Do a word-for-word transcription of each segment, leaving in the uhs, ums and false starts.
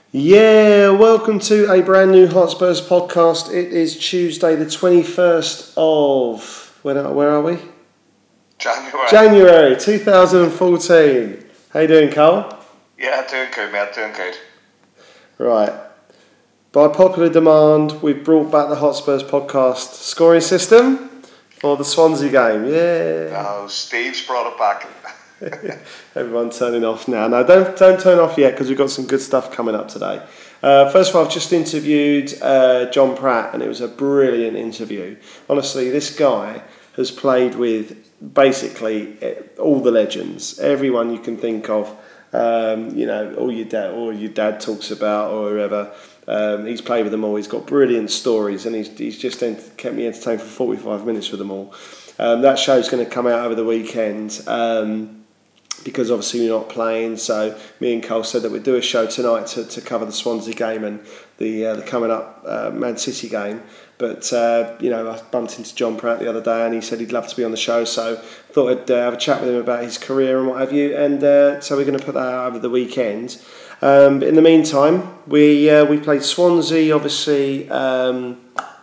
Yeah, welcome to a brand new Hotspurs podcast. It is Tuesday, the twenty-first of when are, where are we? January. January twenty fourteen. How you doing, Carl? Yeah, doing good, mate. Doing good. Right. By popular demand, we've brought back the Hotspurs podcast scoring system for the Swansea game. Yeah. Oh, Steve's brought it back. Everyone turning off now. No, don't don't turn off yet because we've got some good stuff coming up today. Uh, first of all, I've just interviewed uh, John Pratt, and it was a brilliant interview. Honestly, this guy has played with basically all the legends, everyone you can think of. Um, you know, all your dad, all your dad talks about, or whoever. Um, he's played with them all. He's got brilliant stories, and he's he's just ent- kept me entertained for forty-five minutes with them all. Um, that show's going to come out over the weekend. Um, because obviously we're not playing, so me and Cole said that we'd do a show tonight to, to cover the Swansea game and the uh, the coming up uh, Man City game. But uh, you know, I bumped into John Pratt the other day, and he said he'd love to be on the show. So thought I'd uh, have a chat with him about his career and what have you. And uh, so we're going to put that out over the weekend. Um, but in the meantime, we uh, we played Swansea obviously um,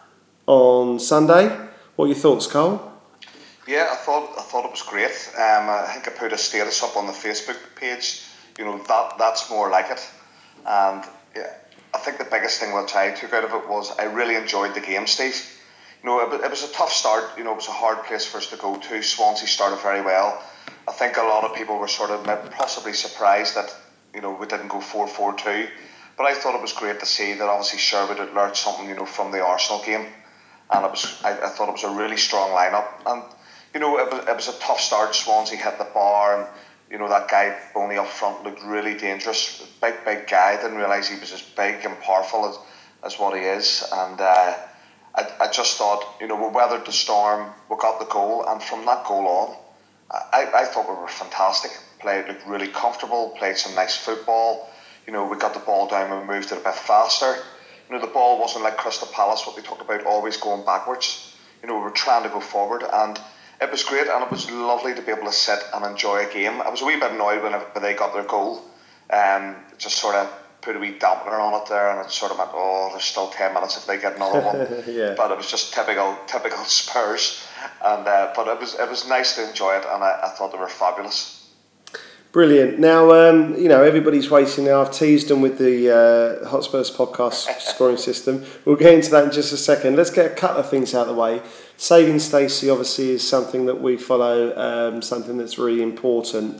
on Sunday. What are your thoughts, Cole? Yeah, I thought I thought it was great. Um, I think I put a status up on the Facebook page. You know, that that's more like it. And yeah, I think the biggest thing which I took out of it was I really enjoyed the game, Steve. You know, it, it was a tough start. You know, it was a hard place for us to go to. Swansea started very well. I think a lot of people were sort of possibly surprised that, you know, we didn't go four four two. But I thought it was great to see that obviously Sherwood had learnt something, you know, from the Arsenal game. And it was I, I thought it was a really strong lineup. And you know, it was, it was a tough start. Swansea hit the bar, and you know that guy Boney up front looked really dangerous. Big, big guy. Didn't realise he was as big and powerful as, as what he is. And uh, I, I just thought, you know, we weathered the storm. We got the goal, and from that goal on, I, I thought we were fantastic. Played looked really comfortable. Played some nice football. You know, we got the ball down and moved it a bit faster. You know, the ball wasn't like Crystal Palace, what they talked about, always going backwards. You know, we were trying to go forward, and it was great, and it was lovely to be able to sit and enjoy a game. I was a wee bit annoyed when they got their goal. Um, just sort of put a wee dampener on it there, and it sort of went, oh, there's still ten minutes if they get another one. Yeah. But it was just typical, typical Spurs. And uh, but it was it was nice to enjoy it, and I, I thought they were fabulous. Brilliant. Now, um, you know, everybody's waiting now. I've teased them with the uh, Hotspurs podcast scoring system. We'll get into that in just a second. Let's get a couple of things out of the way. Saving Stacey obviously is something that we follow, um, something that's really important.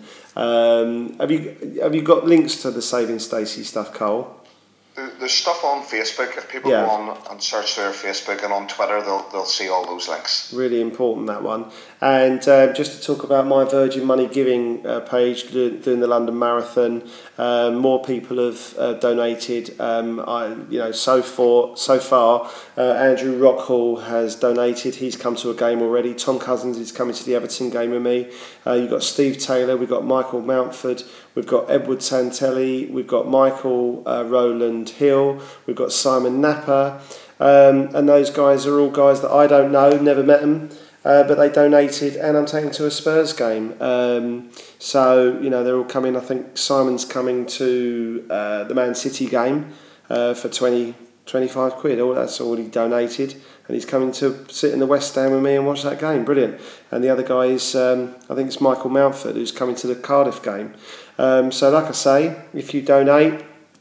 Um, have you have you got links to the Saving Stacey stuff, Cole? There's stuff on Facebook. If people yeah. go on and search their Facebook, and on Twitter, they'll they'll see all those links. Really important, that one. And uh, just to talk about my Virgin Money Giving uh, page doing the London Marathon, um, more people have uh, donated. Um, I, you know, so far, so far, uh, Andrew Rockhall has donated. He's come to a game already. Tom Cousins is coming to the Everton game with me. Uh, you've got Steve Taylor. We've got Michael Mountford. We've got Edward Santelli. We've got Michael uh, Rowland Hill. We've got Simon Napper. Um, and those guys are all guys that I don't know, never met them, uh, but they donated, and I'm taking to a Spurs game. Um, so, you know, they're all coming. I think Simon's coming to uh, the Man City game uh, for twenty, twenty-five quid. All that's all he donated. And he's coming to sit in the West Stand with me and watch that game. Brilliant. And the other guy is, um, I think it's Michael Mountford, who's coming to the Cardiff game. Um, so, like I say, if you donate,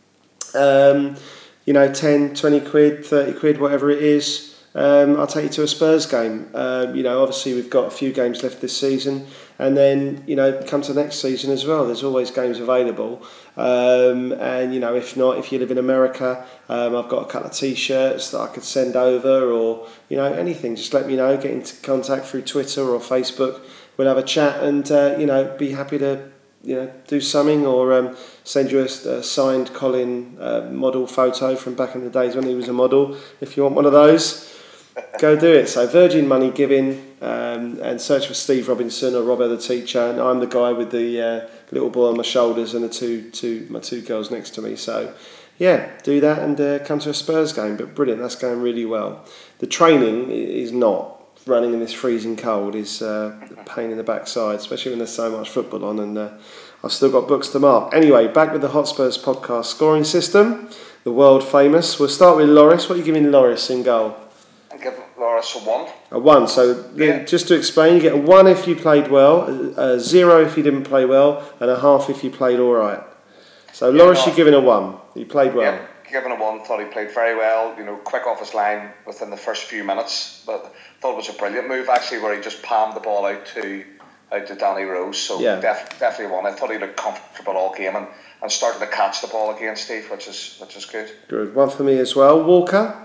um, you know, ten, twenty quid, thirty quid, whatever it is, um, I'll take you to a Spurs game. Um, you know, obviously we've got a few games left this season, and then, you know, come to next season as well. There's always games available. Um, and, you know, if not, if you live in America, um, I've got a couple of T-shirts that I could send over, or, you know, anything. Just let me know. Get into contact through Twitter or Facebook. We'll have a chat and, uh, you know, be happy to, you know, do something, or um, send you a, a signed Colin uh, model photo from back in the days when he was a model. If you want one of those, go do it. So Virgin Money Giving, um, and search for Steve Robinson or Robbo the teacher, and I'm the guy with the uh, little boy on my shoulders and the two, two, my two girls next to me. So yeah, do that and uh, come to a Spurs game. But brilliant, that's going really well. The training is not. Running in this freezing cold is uh, a pain in the backside, especially when there's so much football on, and uh, I've still got books to mark. Anyway, back with the Hotspurs podcast scoring system, the world famous. We'll start with Loris. What are you giving Loris in goal? I'm giving Loris a one. A one. So yeah. just to explain, you get a one if you played well, a zero if you didn't play well, and a half if you played all right. So yeah, Loris, no, you're giving a one. He played well. Yeah, giving a one. Thought he played very well. You know, quick off his line within the first few minutes. But thought it was a brilliant move actually, where he just palmed the ball out to out to Danny Rose. So yeah. def, definitely one. I thought he looked comfortable all game and, and starting to catch the ball again, Steve, which is which is good. Good. One for me as well. Walker.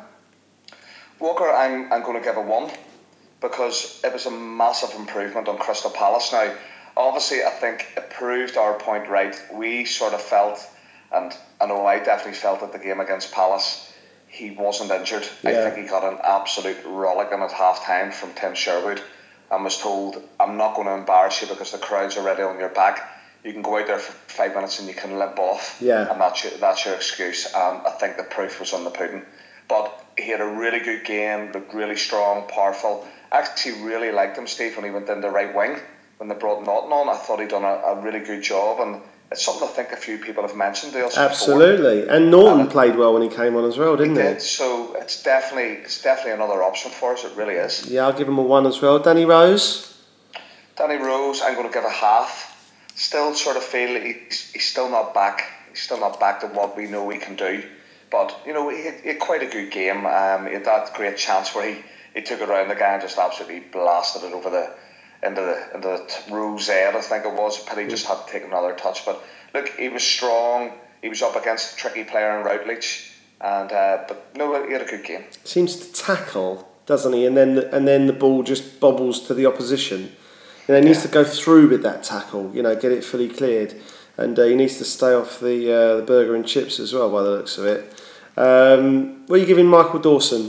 Walker, I'm I'm going to give a one because it was a massive improvement on Crystal Palace. Now, obviously, I think it proved our point right. We sort of felt, and I know I definitely felt at the game against Palace, he wasn't injured. Yeah. I think he got an absolute rollicking at half time from Tim Sherwood and was told, I'm not going to embarrass you because the crowd's already on your back. You can go out there for five minutes and you can limp off. Yeah. And that's your, that's your excuse. And I think the proof was on the pudding. But he had a really good game, looked really strong, powerful. I actually really liked him, Steve, when he went in the right wing. When they brought Naughton on, I thought he'd done a, a really good job, and it's something I think a few people have mentioned. Absolutely, before. And Naughton and played well when he came on as well, didn't he? He did. So it's definitely it's definitely another option for us. It really is. Yeah, I'll give him a one as well. Danny Rose. Danny Rose, I'm going to give a half. Still sort of feel he's, he's still not back. He's still not back to what we know he can do. But you know, he had, he had quite a good game. Um, he had that great chance where he, he took it around the guy and just absolutely blasted it over the. into the into the Rose head, I think it was. But he just had to take another touch. But look, he was strong. He was up against a tricky player in Routledge, and uh, but no, he had a good game. Seems to tackle, doesn't he? And then the, and then the ball just bobbles to the opposition. You know, he needs yeah. to go through with that tackle. You know, get it fully cleared, and uh, he needs to stay off the uh, the burger and chips as well, by the looks of it. Um, what are you giving Michael Dawson?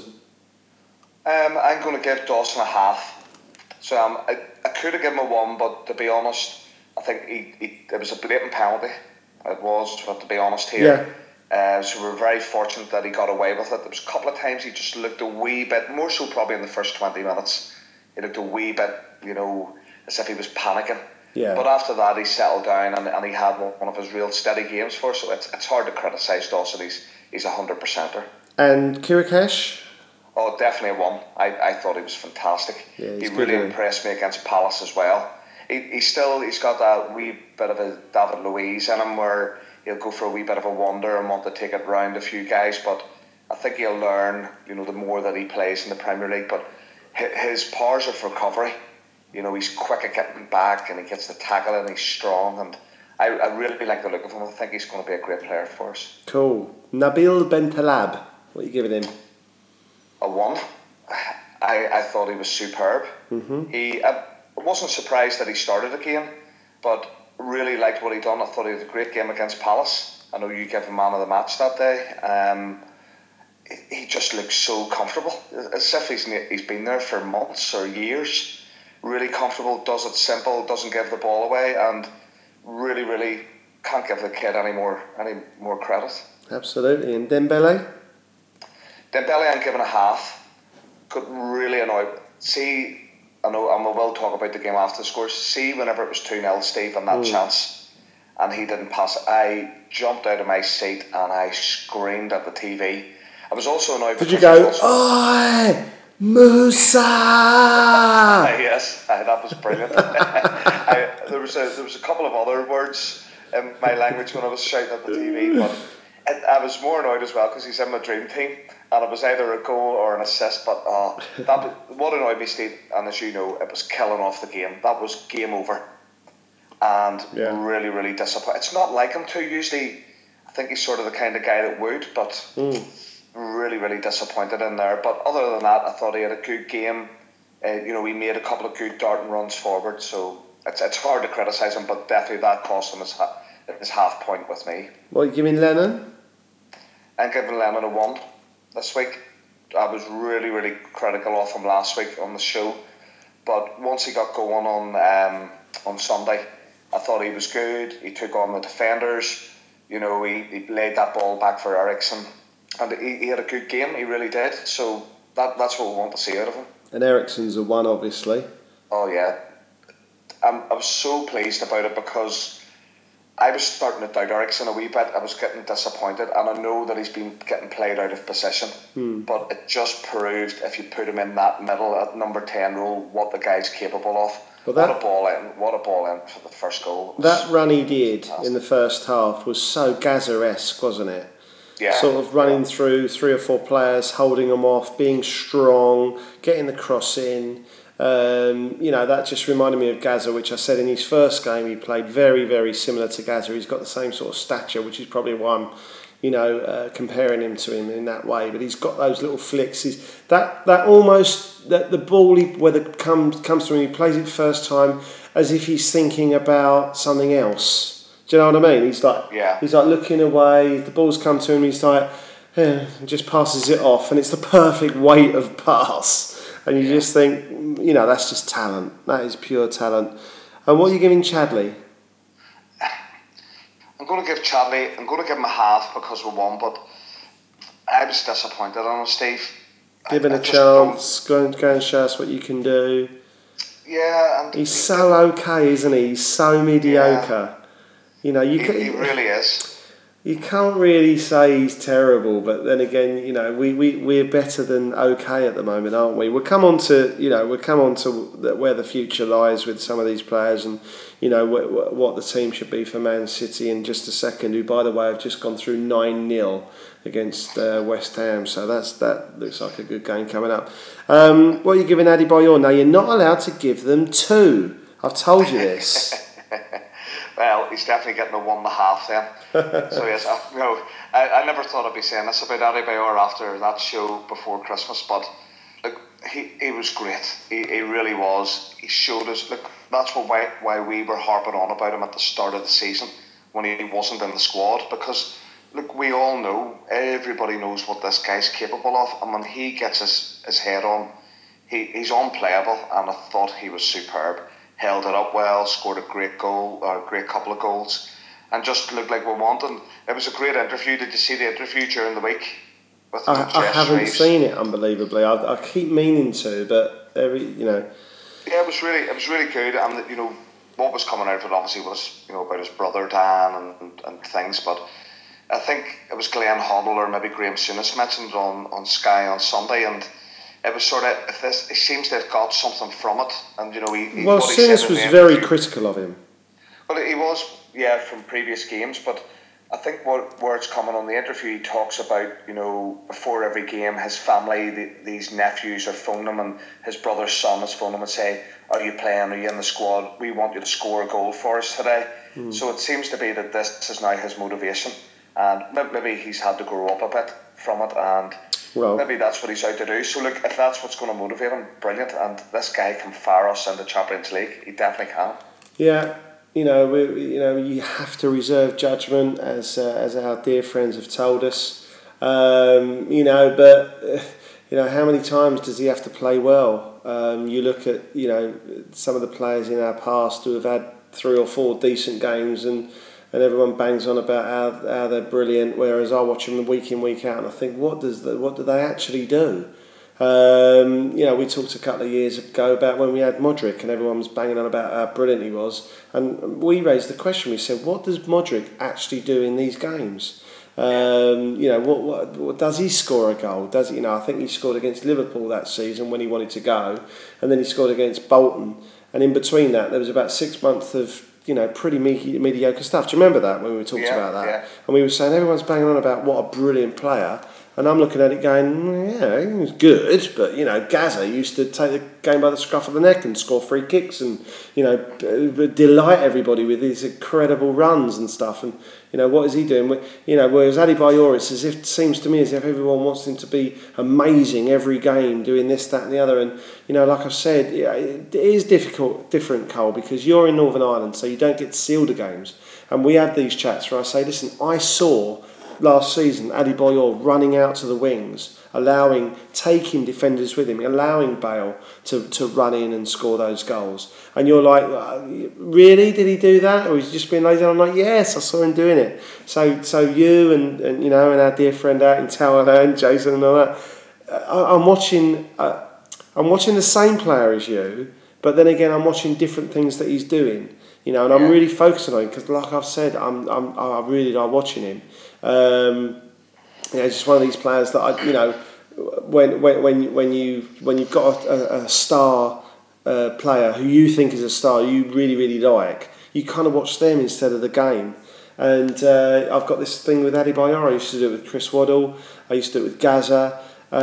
Um, I'm going to give Dawson a half. So um, I, I could have given him a one, but to be honest, I think he, he it was a blatant penalty. It was, but to be honest here. Yeah. Uh, so we're very fortunate that he got away with it. There was a couple of times he just looked a wee bit, more so probably in the first twenty minutes, he looked a wee bit, you know, as if he was panicking. Yeah. But after that, he settled down and, and he had one of his real steady games for us. So it's, it's hard to criticise Dawson. He's he's a hundred percenter. And Kirikesh? Oh, definitely a one. I, I thought he was fantastic. Yeah, he really good, impressed me against Palace as well. He he's still he's got that wee bit of a David Luiz in him where he'll go for a wee bit of a wander and want to take it round a few guys. But I think he'll learn, you know, the more that he plays in the Premier League. But his powers of recovery, you know, he's quick at getting back and he gets the tackle and he's strong. And I, I really like the look of him. I think he's going to be a great player for us. Cool. Nabil Bentaleb, what are you giving him? A one. I, I thought he was superb. Mm-hmm. He I wasn't surprised that he started again, but really liked what he done. I thought he had a great game against Palace. I know you gave him man of the match that day. Um, he, he just looks so comfortable, as if he's he's been there for months or years. Really comfortable, does it simple, doesn't give the ball away, and really, really can't give the kid any more any more credit. Absolutely. And Dembele? Dembele, I'm giving a half. Got really annoyed. See, I know, and we will talk about the game after the scores. See, whenever it was two nil, Steve, and that mm. chance, and he didn't pass it, I jumped out of my seat and I screamed at the T V. I was also annoyed. Did you go, oi, Musa? Yes, uh, that was brilliant. I, there was a there was a couple of other words in my language when I was shouting at the T V, but it, I was more annoyed as well because he's in my dream team. And it was either a goal or an assist, but uh, that what annoyed me, Steve, and as you know, it was killing off the game. That was game over, and yeah. really, really disappointed. It's not like him too. Usually, I think he's sort of the kind of guy that would, but mm. really, really disappointed in there. But other than that, I thought he had a good game. Uh, you know, he made a couple of good darting runs forward, so it's it's hard to criticise him, but definitely that cost him his, ha- his half point with me. What, you mean Lennon? I'm giving Lennon a one. This week, I was really, really critical of him last week on the show, but once he got going on um, on Sunday, I thought he was good. He took on the defenders. You know, he, he laid that ball back for Ericsson, and he, he had a good game. He really did. So that that's what we want to see out of him. And Ericsson's a one, obviously. Oh yeah, I'm, I was so pleased about it because I was starting to doubt Ericsson a wee bit. I was getting disappointed, and I know that he's been getting played out of position. Hmm. But it just proved, if you put him in that middle at number ten role, what the guy's capable of. Well, that, what a ball in! What a ball in for the first goal. That run he did fantastic. in the first half was so Gazza-esque, wasn't it? Yeah. Sort of running yeah. through three or four players, holding them off, being strong, getting the cross in. Um, you know, that just reminded me of Gazza, which I said in his first game he played very, very similar to Gazza. He's got the same sort of stature, which is probably why I'm, you know, uh, comparing him to him in that way. But he's got those little flicks. He's, that that almost that the ball he, where the comes comes to him, he plays it first time as if he's thinking about something else. Do you know what I mean? He's like yeah. he's like looking away. The ball's come to him. He's like eh, just passes it off, and it's the perfect weight of pass. And you yeah. just think, you know, that's just talent. That is pure talent. And what are you giving Chadli? I'm going to give Chadli, I'm going to give him a half because we won, but I was disappointed on him, Steve. Give him a chance, go and, go and show us what you can do. Yeah. And he's so okay, isn't he? He's so mediocre. Yeah. You know, you he, can, he really is. You can't really say he's terrible, but then again, you know, we, we, we're better than okay at the moment, aren't we? We'll come on to, you know, we'll come on to the, where the future lies with some of these players and, you know, what, what the team should be for Man City in just a second, who, by the way, have just gone through nine nil against uh, West Ham. So that's that looks like a good game coming up. Um, what are you giving Adebayor? Now, you're not allowed to give them two. I've told you this. Well, he's definitely getting a one and a half then. So yes, I, you know, I, I never thought I'd be saying this about Adebayor after that show before Christmas, but look, he, he was great. He, he really was. He showed us. Look, that's what why why we were harping on about him at the start of the season when he wasn't in the squad, because look, we all know, everybody knows what this guy's capable of, and when he gets his, his head on, he, he's unplayable, and I thought he was superb. Held it up well, scored a great goal, or a great couple of goals, and just looked like we wanted. It was a great interview. Did you see the interview during the week? With I, I haven't Reeves? seen it, unbelievably. I, I keep meaning to, but every you know. Yeah, it was really, it was really good, and you know what was coming out of it obviously was you know about his brother Dan and, and things, but I think it was Glenn Hoddle or maybe Graham Souness mentioned on, on Sky on Sunday, and it was sort of, if this, it seems to have got something from it, and you know he. he well, Souness was very critical of him. Well, he was, yeah, from previous games, but I think what where it's coming on the interview, he talks about, you know, before every game, his family, the, these nephews are phoning him, and his brother's son is phoning him and say, "Are you playing? Are you in the squad? We want you to score a goal for us today." Mm. So it seems to be that this is now his motivation, and maybe he's had to grow up a bit from it, and. Well, maybe that's what he's out to do. So look, if that's what's going to motivate him, brilliant. And this guy can fire us in the Champions League. He definitely can. Yeah, you know, we, you know, you have to reserve judgment, as uh, as our dear friends have told us. Um, you know, but uh, you know, how many times does he have to play well? Um, you look at you know some of the players in our past who have had three or four decent games and. And everyone bangs on about how, how they're brilliant, whereas I watch them week in, week out, and I think, what does the, what do they actually do? Um, you know, we talked a couple of years ago about when we had Modric, and everyone was banging on about how brilliant he was, and we raised the question. We said, what does Modric actually do in these games? Um, you know, what, what, what does he score a goal? Does he? You know, I think he scored against Liverpool that season when he wanted to go, and then he scored against Bolton, and in between that, there was about six months of. You know, pretty me- mediocre stuff. Do you remember that when we talked yeah, about that? Yeah. And we were saying everyone's banging on about what a brilliant player, and I'm looking at it going, mm, yeah, he was good, but you know, Gazza used to take the game by the scruff of the neck and score free kicks, and you know, delight everybody with his incredible runs and stuff. And you know, what is he doing? You know, whereas Adebayor, it's as if it seems to me as if everyone wants him to be amazing every game, doing this, that, and the other. And you know, like I've said, yeah, it is difficult, different, Cole, because you're in Northern Ireland, so you don't get to see all the games. And we have these chats where I say, listen, I saw last season Adebayor running out to the wings, allowing, taking defenders with him, allowing Bale to, to run in and score those goals. And you're like, really? Did he do that? Or he's just been lazy? I'm like, yes, I saw him doing it. So so you and, and you know, and our dear friend out in Towerland, Jason and all that, I, I'm watching uh, I'm watching the same player as you, but then again I'm watching different things that he's doing. You know, and yeah. I'm really focusing on him because, like I've said, I'm, I'm I really like watching him. Um, you know, he's just one of these players that I, you know, when when when when you when you've got a, a star uh, player who you think is a star, you really really like, you kind of watch them instead of the game. And uh, I've got this thing with Adebayor. I used to do it with Chris Waddle. I used to do it with Gaza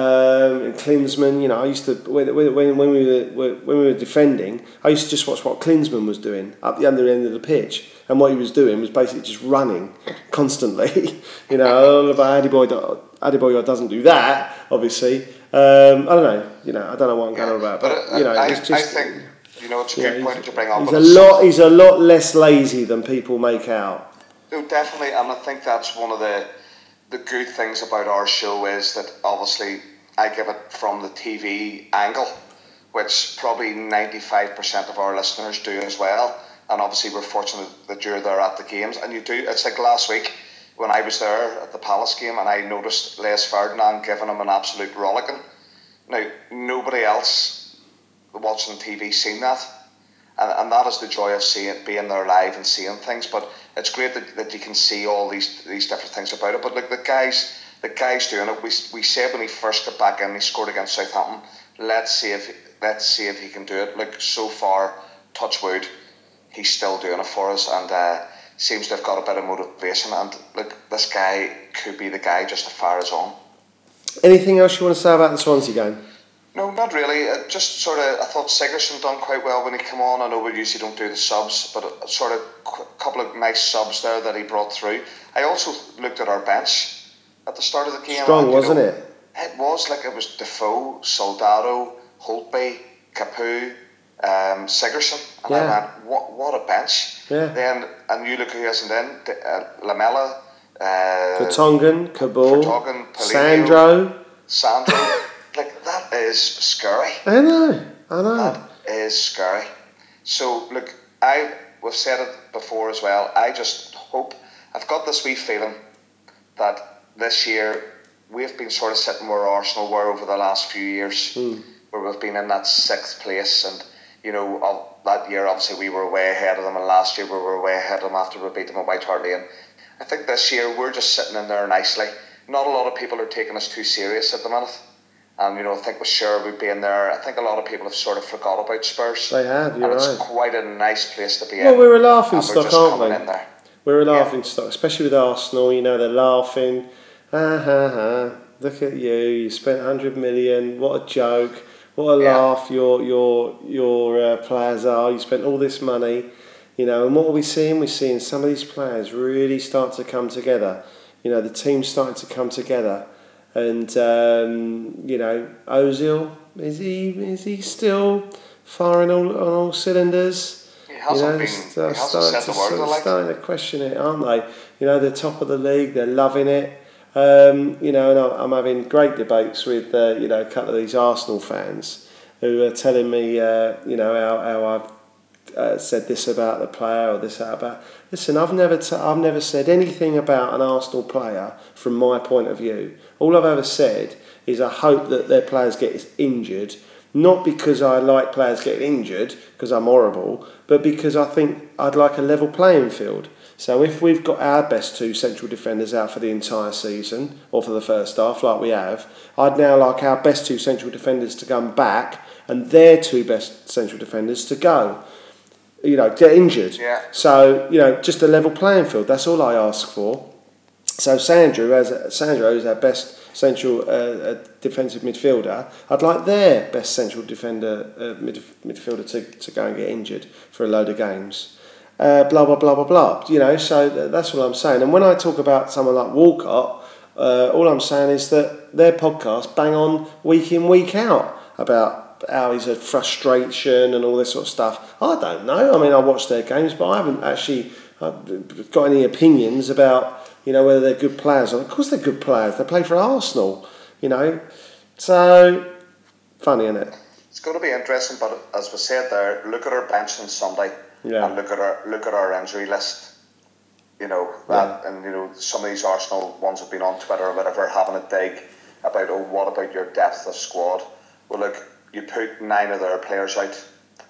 um, and Klinsmann. You know, I used to when when when we were when we were defending, I used to just watch what Klinsmann was doing up the other end of the pitch, and what he was doing was basically just running constantly. You know, all about Adebayor. Adebayor doesn't do that, obviously. Um, I don't know. You know, I don't know what I'm yeah. going on about, but, but uh, you know, I, it's just. I think you know it's a You good know, point he's, that you bring up. he's but a it's lot. something- He's a lot less lazy than people make out. No, definitely, and I think that's one of the the good things about our show is that obviously I give it from the T V angle, which probably ninety-five percent of our listeners do as well. And obviously we're fortunate that you're there at the games, and you do. It's like last week when I was there at the Palace game, and I noticed Les Ferdinand giving him an absolute rollicking. Now nobody else watching T V seen that. And, and that is the joy of seeing being there live and seeing things. But it's great that, that you can see all these these different things about it. But look, the guys, the guys doing it. We we said when he first got back in, he scored against Southampton. Let's see if let's see if he can do it. Look, so far, touch wood, he's still doing it for us, and uh, seems to have got a bit of motivation. And look, this guy could be the guy just to fire us on. Anything else you want to say about the Swansea game? No, not really. Uh, just sort of, I thought Sigurdsson done quite well when he came on. I know we usually don't do the subs, but a sort of a couple of nice subs there that he brought through. I also looked at our bench at the start of the game. Strong, and, wasn't know, it? It was like it was Defoe, Soldado, Holtby, Capu, um, Sigurdsson, and Yeah. I went, "What? What a bench!" Yeah. Then, and you look who isn't in: uh, Lamela, uh, Vertonghen, Kabul, Vertonghen, Paulinho, Sandro. Sandro. Like, that is scary. I know, I know. That is scary. So, look, I, we've said it before as well, I just hope, I've got this wee feeling that this year we've been sort of sitting where Arsenal were over the last few years, mm. where we've been in that sixth place, and, you know, that year obviously we were way ahead of them, and last year we were way ahead of them after we beat them at White Hart Lane. I think this year we're just sitting in there nicely. Not a lot of people are taking us too serious at the minute. And, you know, I think with Sherwood being there, I think a lot of people have sort of forgot about Spurs. They have, you're and right. it's quite a nice place to be well, in. Well, we're a laughing and stock, we're just aren't coming we? In there. We're a laughing yeah. stock, especially with Arsenal. You know, they're laughing. Ha ha ha! Look at you! You spent hundred million. What a joke! What a yeah. laugh! Your your your uh, players are. You spent all this money. You know, and what are we seeing? We're seeing some of these players really start to come together. You know, the team's starting to come together. And um, you know, Ozil, is he is he still firing all on all cylinders? He hasn't you know, been. Start, he hasn't said to, the word. sort of Like. starting to question it, aren't they? You know, they're top of the league. They're loving it. Um, you know, and I'm having great debates with uh, you know a couple of these Arsenal fans who are telling me uh, you know how how I've uh, said this about the player or this about. Listen, I've never t- I've never said anything about an Arsenal player from my point of view. All I've ever said is I hope that their players get injured, not because I like players getting injured, because I'm horrible, but because I think I'd like a level playing field. So if we've got our best two central defenders out for the entire season, or for the first half, like we have, I'd now like our best two central defenders to come back and their two best central defenders to go. You know, get injured. Yeah. So, you know, just a level playing field. That's all I ask for. So Sandro, as Sandro is our best central uh, uh, defensive midfielder, I'd like their best central defender uh, mid, midfielder to, to go and get injured for a load of games. Uh, blah, blah, blah, blah, blah. You know, so that's what I'm saying. And when I talk about someone like Walcott, uh, all I'm saying is that their podcast bang on week in, week out about how he's a frustration and all this sort of stuff. I don't know. I mean, I watch their games, but I haven't actually got any opinions about, you know, whether they're good players. Of course they're good players. They play for Arsenal, you know. So, funny, isn't it? It's going to be interesting, but as we said there, look at our bench on Sunday yeah. and look at our look at our injury list. You know, that, yeah. and, you know, some of these Arsenal ones have been on Twitter or whatever having a dig about, oh, what about your depth of squad? Well, look, you put nine of their players out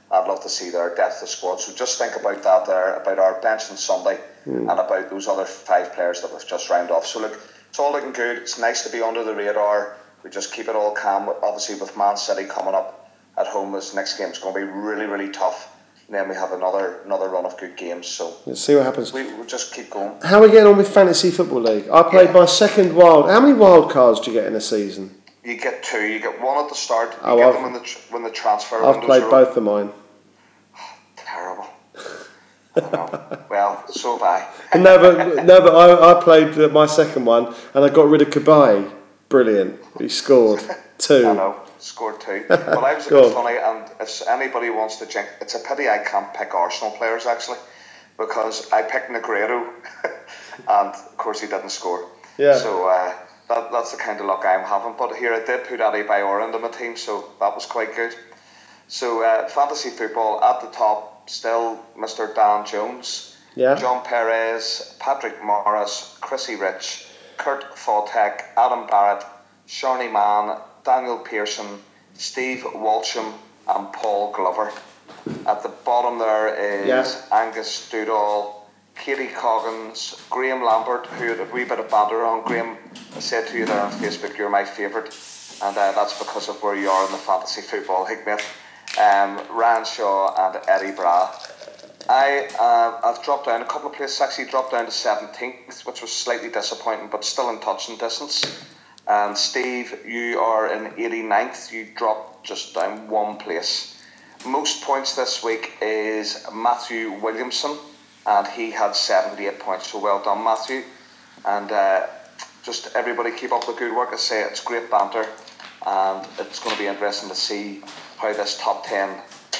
I'd love to see their depth of squad. So just think about that there, about our bench on Sunday, mm. and about those other five players that we've just rounded off. So look, it's all looking good. It's nice to be under the radar. We just keep it all calm. Obviously, with Man City coming up at home, this next game is going to be really, really tough. And then we have another another run of good games. So let's see what happens. We, we'll just keep going. How are we getting on with Fantasy Football League? I played yeah. my second wild. How many wild cards do you get in a season? You get two. You get one at the start. You oh, get I've, them when the when the transfer. I've played are both of mine. Terrible. I don't know. Well, so have I. no, but no, but I, I played my second one and I got rid of Kabay. Brilliant. He scored two. I know. Scored two. But I was a bit funny, and if anybody wants to jinx, it's a pity I can't pick Arsenal players actually, because I picked Negredo, and of course he didn't score. Yeah. So uh, that that's the kind of luck I'm having. But here I did put Eddie Bayor into my team, so that was quite good. So uh, fantasy football at the top, still Mister Dan Jones, yeah. John Perez, Patrick Morris, Chrissy Rich, Kurt Fotek, Adam Barrett, Sharney Mann, Daniel Pearson, Steve Walsham and Paul Glover. At the bottom there is yeah. Angus Dudall, Katie Coggins, Graham Lambert, who had a wee bit of banter on. Graham, I said to you there on Facebook, you're my favourite, and uh, that's because of where you are in the fantasy football league, mate. Um, Ryan Shaw and Eddie Bra. I, uh, I've dropped down a couple of places, actually dropped down to seventeenth, which was slightly disappointing, but still in touching distance. And Steve, you are in eighty-ninth, you dropped just down one place. Most points this week is Matthew Williamson, and he had seventy-eight points, so well done, Matthew. And uh, just everybody keep up the good work. I say it's great banter, and it's going to be interesting to see how this top ten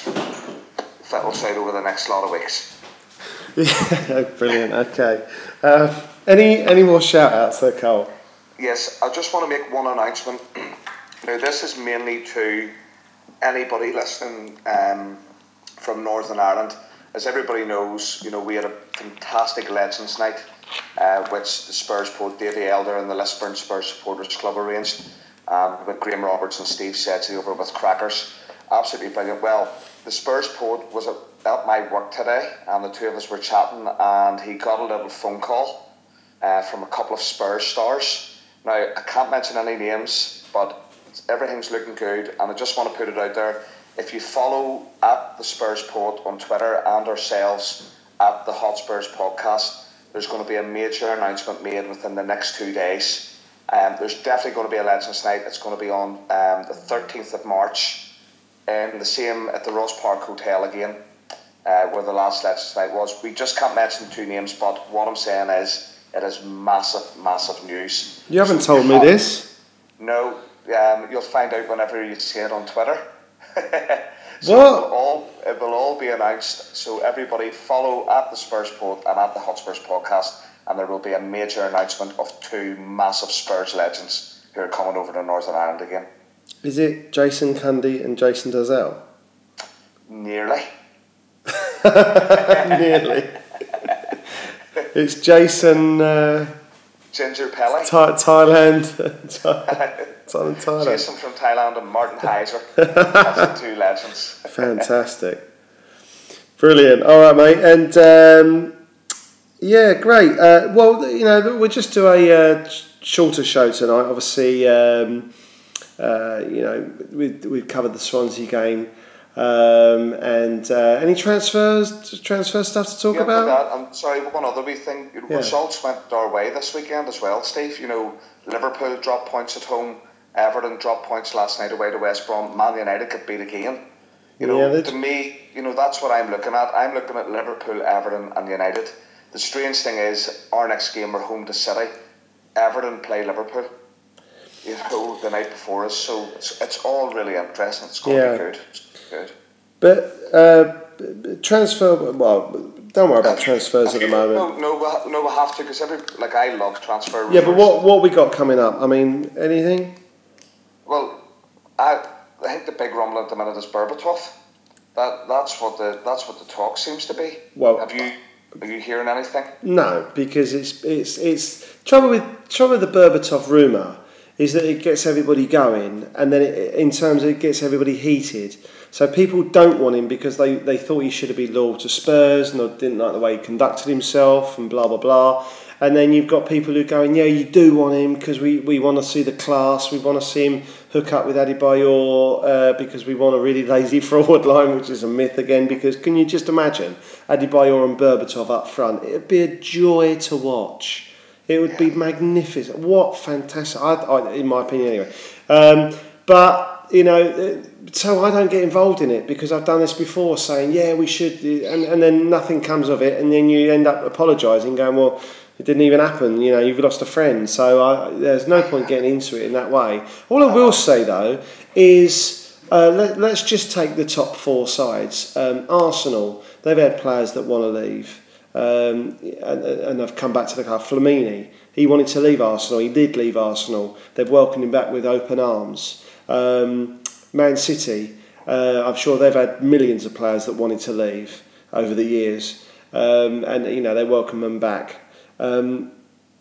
fiddles out over the next lot of weeks. Yeah, brilliant, okay. Uh, any, any more shout outs there, Carl? Yes, I just want to make one announcement. Now, this is mainly to anybody listening um, from Northern Ireland. As everybody knows, you know, we had a fantastic Legends Night, uh, which the Spurs poet Davy Elder and the Lisburn Spurs Supporters Club arranged, um, with Graham Roberts and Steve Sedgley over with crackers. Absolutely brilliant. Well, the Spurs poet was at, at my work today, and the two of us were chatting, and he got a little phone call uh, from a couple of Spurs stars. Now, I can't mention any names, but everything's looking good, and I just want to put it out there. If you follow at the Spurs Poet on Twitter and ourselves at the Hotspurs Podcast, there's going to be a major announcement made within the next two days. Um, there's definitely going to be a Legends Night. It's going to be on um, the thirteenth of March, in the same at the Ross Park Hotel again, uh, where the last Legends Night was. We just can't mention two names, but what I'm saying is, it is massive, massive news. You haven't so told me have, this. No, um, you'll find out whenever you see it on Twitter. so what? It will, all, it will all be announced. So everybody follow at the Spurs Poet and at the Hotspurs Podcast, and there will be a major announcement of two massive Spurs legends who are coming over to Northern Ireland again. Is it Jason Cundy and Jason Dazelle? Nearly. Nearly. It's Jason uh, Ginger Pelly. Th- Thailand. Thailand. Thailand. Jason from Thailand and Martin Heiser. That's the two legends. Fantastic. Brilliant. All right, mate. And um, yeah, great. Uh, well, you know, we'll just do a uh, shorter show tonight. Obviously, um, uh, you know, we we've covered the Swansea game. Um, and uh, any transfers, transfer stuff to talk yeah, about? That, I'm sorry, one other wee thing. Yeah. Results went our way this weekend as well, Steve. You know, Liverpool dropped points at home. Everton dropped points last night away to West Brom. Man United got beat again. You know, yeah, to me, you know, that's what I'm looking at. I'm looking at Liverpool, Everton, and United. The strange thing is, our next game we're home to City. Everton play Liverpool, you know, the night before us. So it's, it's all really interesting. It's going yeah. to be good. It's good. But uh, transfer, well, don't worry about transfers at the moment. No, no, we, no, we have to, because every like I love transfer rumors. Yeah, but what what we got coming up? I mean, anything? Well, I I think the big rumble at the minute is Berbatov. That that's what the that's what the talk seems to be. Well, have you are you hearing anything? No, because it's it's it's trouble with trouble with the Berbatov rumor is that it gets everybody going, and then it, in terms of it gets everybody heated. So people don't want him because they, they thought he should have been loyal to Spurs and didn't like the way he conducted himself and blah, blah, blah. And then you've got people who are going, yeah, you do want him because we, we want to see the class. We want to see him hook up with Adebayor uh, because we want a really lazy forward line, which is a myth again. Because can you just imagine Adebayor and Berbatov up front? It would be a joy to watch. It would be magnificent. What fantastic, I, I, in my opinion anyway. Um, but, you know, so I don't get involved in it because I've done this before, saying, yeah, we should, and, and then nothing comes of it, and then you end up apologising, going, well, it didn't even happen, you know, you've lost a friend, so I, there's no point getting into it in that way. All I will say, though, is uh, let, let's just take the top four sides. Um, Arsenal, they've had players that want to leave, um, and, and have come back to the club. Flamini, he wanted to leave Arsenal, he did leave Arsenal, they've welcomed him back with open arms. Um, Man City, uh, I'm sure they've had millions of players that wanted to leave over the years, um, and, you know, they welcome them back. Um,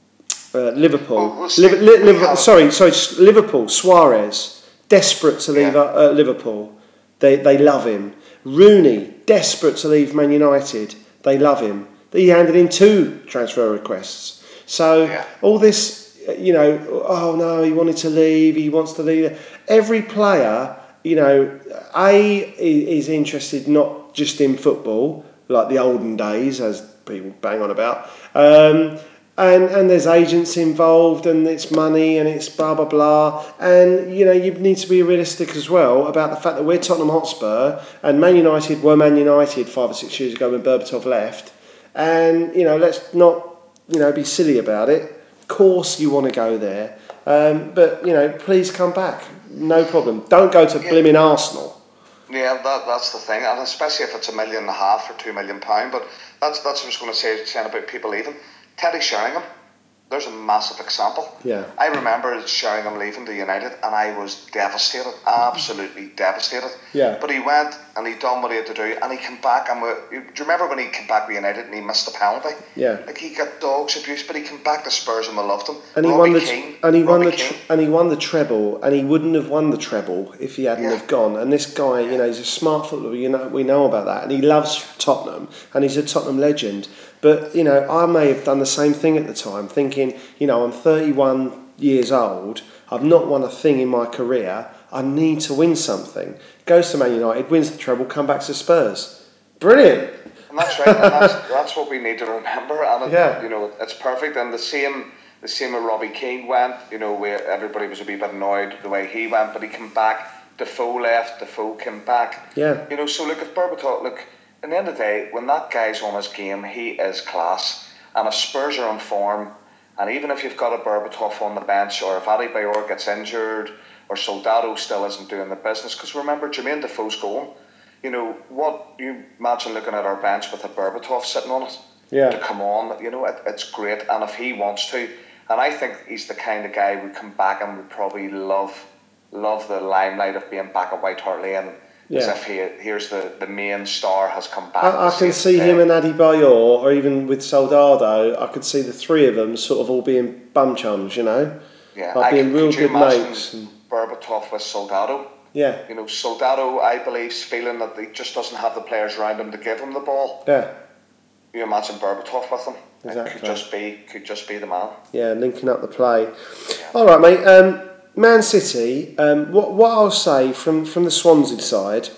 uh, Liverpool, Well, we'll Liv- Li- Liv- sorry, sorry, Liverpool. Suarez, desperate to leave Yeah. uh, Liverpool, they they love him. Rooney, desperate to leave Man United, they love him. He handed in two transfer requests. So Yeah. all this, you know, oh no, he wanted to leave, he wants to leave. Every player, you know, A is interested not just in football like the olden days, as people bang on about. Um, and, and there's agents involved and it's money and it's blah, blah, blah. And, you know, you need to be realistic as well about the fact that we're Tottenham Hotspur and Man United were Man United five or six years ago when Berbatov left. And, you know, let's not, you know, be silly about it. Of course you want to go there. Um, but, you know, please come back. No problem. Don't go to Yeah. blimmin' Arsenal. Yeah, that that's the thing, and especially if it's a million and a half or two million pound. But that's that's what I was going to say, saying about people leaving. Teddy Sheringham, there's a massive example. Yeah. I remember Sheringham leaving to United, and I was devastated, absolutely devastated. Yeah. But he went and he done what he had to do, and he came back. And we, do you remember when he came back with United and he missed the penalty? Yeah. Like he got dogs abuse, but he came back to Spurs and we loved him. And he Robbie won the Keane, and he won Robbie the Keane. tre- and he won the treble, and he wouldn't have won the treble if he hadn't Yeah. have gone. And this guy, you know, he's a smart footballer. You know, we know about that, and he loves Tottenham, and he's a Tottenham legend. But you know, I may have done the same thing at the time, thinking, you know, I'm thirty-one years old. I've not won a thing in my career. I need to win something. Goes to Man United, wins the treble, come back to Spurs. Brilliant. And that's right, and that's, that's what we need to remember. And it, Yeah. you know, it's perfect. And the same, the same with Robbie Keane went. You know, where everybody was a wee bit annoyed the way he went, but he came back. Defoe left. Defoe came back. Yeah. You know, so look at Berbatov. Look, at the end of the day, when that guy's on his game, he is class. And if Spurs are on form, and even if you've got a Berbatov on the bench, or if Adebayor gets injured, or Soldado still isn't doing the business, because remember, Jermaine Defoe's going. You know, what you imagine looking at our bench with a Berbatov sitting on it Yeah. to come on, you know, it, it's great. And if he wants to, and I think he's the kind of guy who come back and would probably love love the limelight of being back at White Hart Lane. As Yeah. if he, here's the, the main star has come back. I, I can see him and Adebayor, or even with Soldado, I could see the three of them sort of all being bum chums, you know? Yeah, Like I, being real could you good imagine mates. And, Berbatov with Soldado? yeah, You know, Soldado, I believe, is feeling that he just doesn't have the players around him to give him the ball. yeah, You imagine Berbatov with him? It Exactly. could just be, could just be the man. yeah, linking up the play. All right, mate. Um, Man City, um, what, what I'll say from, from the Swansea side,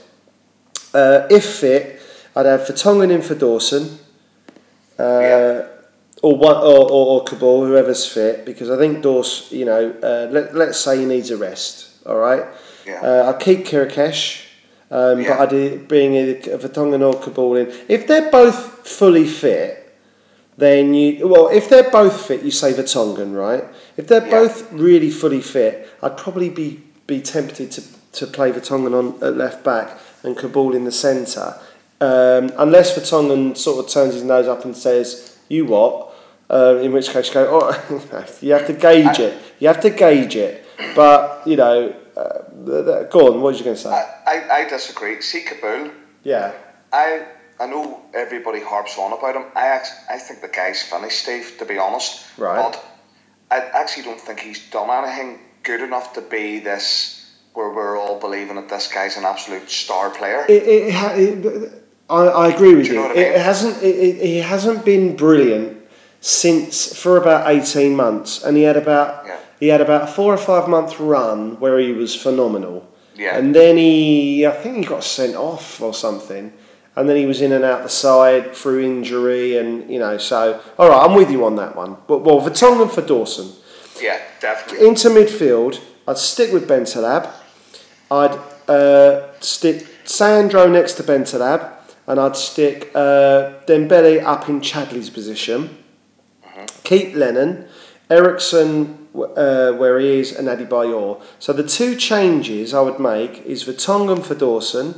uh, if fit, I'd have Vertonghen in for Dawson. Uh, Yeah. Or one, or, or, or Cabal, whoever's fit, because I think Dawson, you know, uh, let, let's say he needs a rest, all right? Yeah. Uh, I'll keep Kirikesh, um, Yeah. but I'd bring a, a Vertonghen or Cabal in. If they're both fully fit, then you, well, if they're both fit, you say Vertonghen, right? If they're Yeah. both really fully fit, I'd probably be, be tempted to, to play Vertonghen on at left back and Cabal in the centre. Um, unless Vertonghen sort of turns his nose up and says, you what? Uh, in which case you go, oh, you have to gauge I, it. You have to gauge it. But, you know, uh, th- th- go on, what was you going to say? I, I, I disagree. See Kabul, yeah. I I know everybody harps on about him. I act, I think the guy's finished, Steve, to be honest. Right. But I actually don't think he's done anything good enough to be this where we're all believing that this guy's an absolute star player. It, it, ha- it, I, I agree with Do you you. know what I mean? It hasn't. It, it, he hasn't been brilliant since for about eighteen months, and he had about Yeah. he had about a four or five month run where he was phenomenal. Yeah. And then he, I think he got sent off or something, and then he was in and out the side through injury, and you know. So, all right, I'm with you on that one. But well, Vertonghen for Dawson. Yeah, definitely. Into midfield, I'd stick with Bentaleb. I'd uh, stick Sandro next to Bentaleb, and I'd stick uh, Dembele up in Chadley's position. Mm-hmm. Keep Lennon, Ericsson uh, where he is, and Adebayor. So the two changes I would make is Vertonghen for Dawson,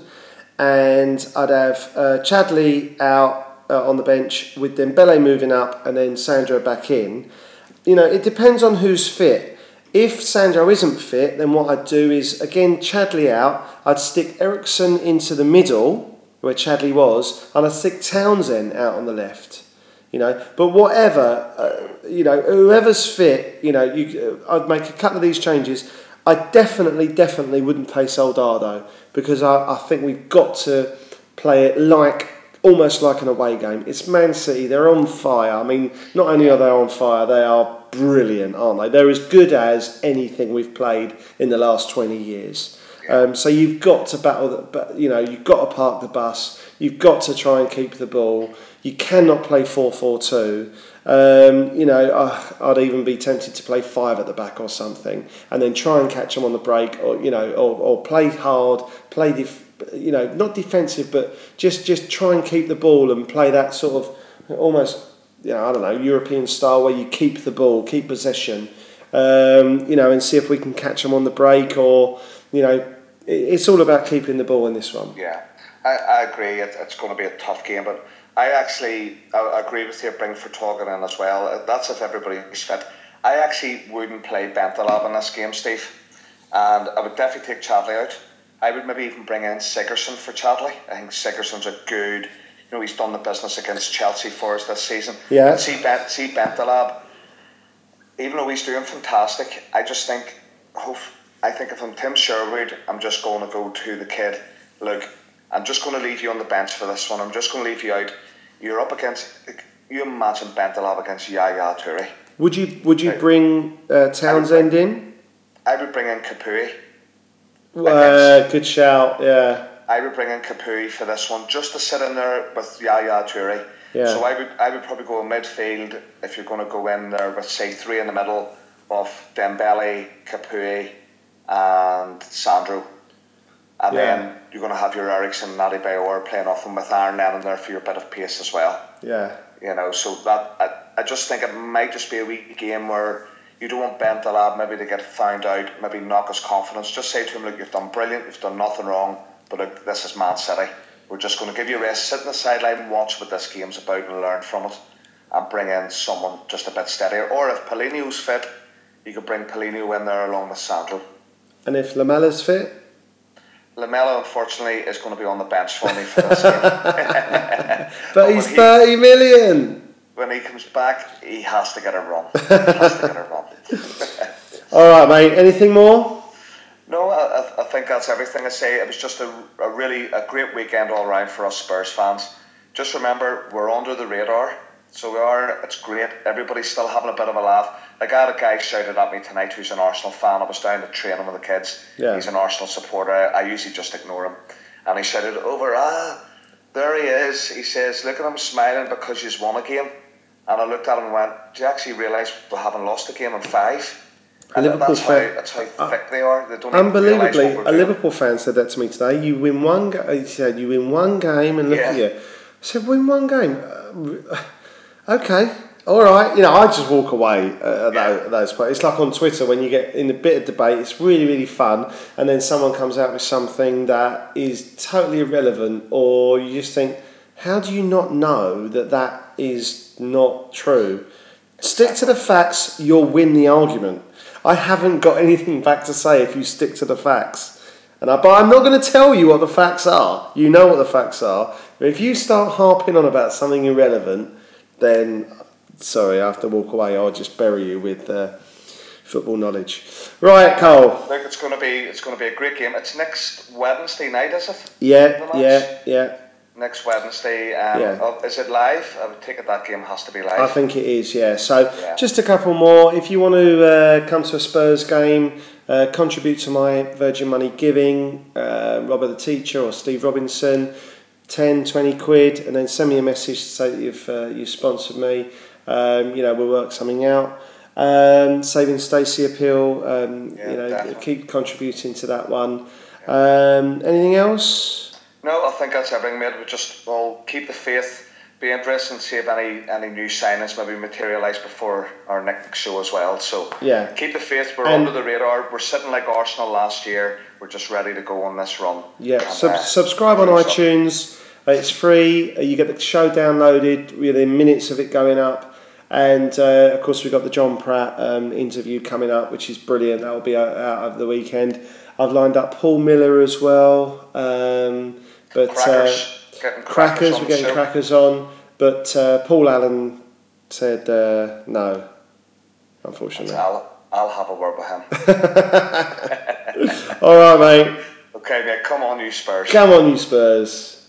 and I'd have uh, Chadley out uh, on the bench with Dembele moving up, and then Sandro back in. You know, it depends on who's fit. If Sandro isn't fit, then what I'd do is, again, Chadley out. I'd stick Ericsson into the middle, where Chadley was, and I'd stick Townsend out on the left. You know, but whatever, uh, you know, whoever's fit, you know, you, uh, I'd make a couple of these changes. I definitely, definitely wouldn't play Soldado, because I, I think we've got to play it like, almost like an away game. It's Man City, they're on fire. I mean, not only are they on fire, they are brilliant, aren't they? They're as good as anything we've played in the last twenty years. Um, so you've got to battle, the, but you know, you've got to park the bus. You've got to try and keep the ball. You cannot play four four two. Um, you know, uh, I'd even be tempted to play five at the back or something, and then try and catch them on the break, or you know, or, or play hard, play def- you know, not defensive, but just just try and keep the ball and play that sort of almost, you know, I don't know, European style where you keep the ball, keep possession, um, you know, and see if we can catch them on the break, or you know, it's all about keeping the ball in this one. Yeah, I, I agree. It, it's going to be a tough game, but I actually I, I agree with you. Bring Vertonghen in as well. That's if everybody's fit. I actually wouldn't play Bentaleb in this game, Steve, and I would definitely take Chadley out. I would maybe even bring in Sigurdsson for Chadley. I think Sigurdsson's a good, you know, he's done the business against Chelsea for us this season. Yeah. But see, ben, see Bentaleb, even though he's doing fantastic, I just think, oh, I think if I'm Tim Sherwood, I'm just going to go to the kid. Look, I'm just going to leave you on the bench for this one. I'm just going to leave you out. You're up against, you imagine Bentaleb against Yaya Toure. Would you Would you bring uh, Townsend in? I would bring in Capuy. Uh, good shout, yeah. I would bring in Capuy for this one, just to sit in there with Yaya Toure. Yeah. So I would I would probably go midfield if you're going to go in there with, say, three in the middle of Dembele, Capuy and Sandro. And Yeah. then you're going to have your Ericsson and Adebayor playing off them with Aaron Lennon there for your bit of pace as well. Yeah. You know, so that I, I just think it might just be a weak game where you don't want Bentaleb maybe to get found out, maybe knock his confidence. Just say to him, look, you've done brilliant, you've done nothing wrong, but look, this is Man City. We're just going to give you a rest, sit on the sideline and watch what this game's about and learn from it, and bring in someone just a bit steadier. Or if Paulinho's fit, you could bring Paulinho in there along with Sandro. And if Lamella's fit? Lamella, unfortunately, is going to be on the bench for me for this game. But he's thirty million. When he comes back, he has to get it wrong. He has to get it wrong. All right, mate. Anything more? No, I, I think that's everything I say. It was just a, a really a great weekend all around for us Spurs fans. Just remember, we're under the radar, so we are. It's great. Everybody's still having a bit of a laugh. Like I had a guy shouted at me tonight who's an Arsenal fan. I was down to training with the kids. Yeah. He's an Arsenal supporter. I usually just ignore him, and he shouted over. Ah, there he is. He says, "Look at him smiling because he's won a game." And I looked at him and went, "Do you actually realise we haven't lost a game in five?" A Liverpool that's fan. How, that's how uh, thick they are. They don't Unbelievably, even realise what we're a doing. Liverpool fan said that to me today. You win one. Ga- he said you win one game, and look Yeah. at you. I said, "Win one game." Uh, okay, all right. You know, I just walk away uh, at Yeah. those, those points. It's like on Twitter when you get in a bit of debate. It's really, really fun, and then someone comes out with something that is totally irrelevant, or you just think, how do you not know that that is not true? Stick to the facts. You'll win the argument. I haven't got anything back to say if you stick to the facts. And I, but I'm not going to tell you what the facts are. You know what the facts are. But if you start harping on about something irrelevant, then, sorry, I have to walk away. I'll just bury you with uh, football knowledge. Right, Cole. I think it's going to be it's going to be a great game. It's next Wednesday night, is it? Yeah, yeah, yeah. Next Wednesday. Um, yeah. oh, is it live? I would take it that game has to be live. I think it is, yeah. So yeah. just a couple more. If you want to uh, come to a Spurs game, uh, contribute to my Virgin Money giving, uh, Robert the Teacher or Steve Robinson, ten, twenty quid, and then send me a message to say that you've, uh, you've sponsored me. Um, you know, we'll work something out. Um, Saving Stacey appeal, um, yeah, you know, definitely. keep contributing to that one. Um, anything else? No, I think that's everything, mate. We just will keep the faith. Be interested and see if any any new signings maybe materialise before our next show as well. So yeah, keep the faith. We're and under the radar. We're sitting like Arsenal last year. We're just ready to go on this run. Yeah, and, Sub- uh, subscribe on iTunes. Uh, it's free. Uh, you get the show downloaded within minutes of it going up. And uh, of course, we've got the John Pratt um, interview coming up, which is brilliant. That will be out, out of the weekend. I've lined up Paul Miller as well. Um, but crackers, uh, crackers, crackers we're getting show. crackers on. But uh, Paul Allen said uh, no, unfortunately. I'll, I'll have a word with him. All right, mate. Okay, mate. Come on, you Spurs. Come on, you Spurs.